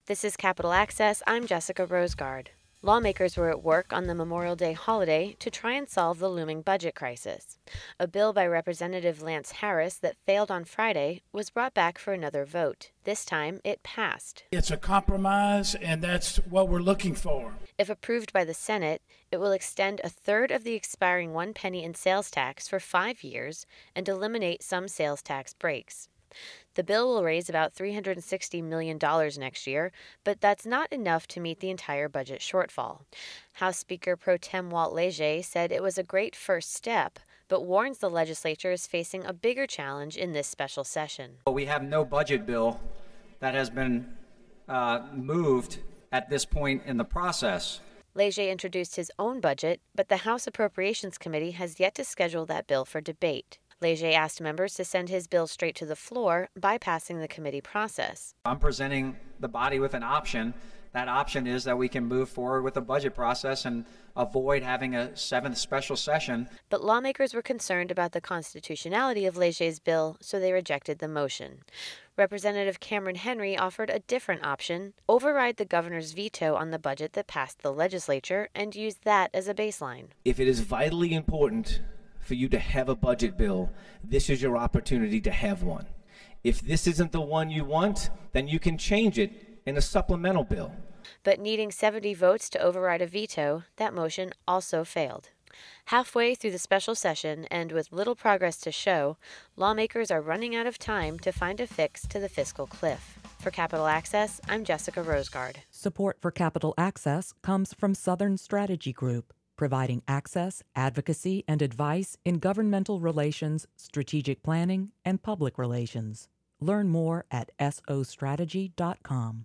This is Capital Access. I'm Jessica Rosegard. Lawmakers were at work on the Memorial Day holiday to try and solve the looming budget crisis. A bill by Representative Lance Harris that failed on Friday was brought back for another vote. This time, it passed. It's a compromise, and that's what we're looking for. If approved by the Senate, it will extend a third of the expiring 1 penny in sales tax for 5 years and eliminate some sales tax breaks. The bill will raise about $360 million next year, but that's not enough to meet the entire budget shortfall. House Speaker Pro Tem Walt Leger said it was a great first step, but warns the legislature is facing a bigger challenge in this special session. We have no budget bill that has been moved at this point in the process. Leger introduced his own budget, but the House Appropriations Committee has yet to schedule that bill for debate. Leger asked members to send his bill straight to the floor, bypassing the committee process. I'm presenting the body with an option. That option is that we can move forward with the budget process and avoid having a 7th special session. But lawmakers were concerned about the constitutionality of Leger's bill, so they rejected the motion. Representative Cameron Henry offered a different option: override the governor's veto on the budget that passed the legislature and use that as a baseline. If it is vitally important for you to have a budget bill, this is your opportunity to have one. If this isn't the one you want, then you can change it in a supplemental bill. But needing 70 votes to override a veto, that motion also failed. Halfway through the special session, and with little progress to show, lawmakers are running out of time to find a fix to the fiscal cliff. For Capital Access, I'm Jessica Rosegard. Support for Capital Access comes from Southern Strategy Group, providing access, advocacy, and advice in governmental relations, strategic planning, and public relations. Learn more at sostrategy.com.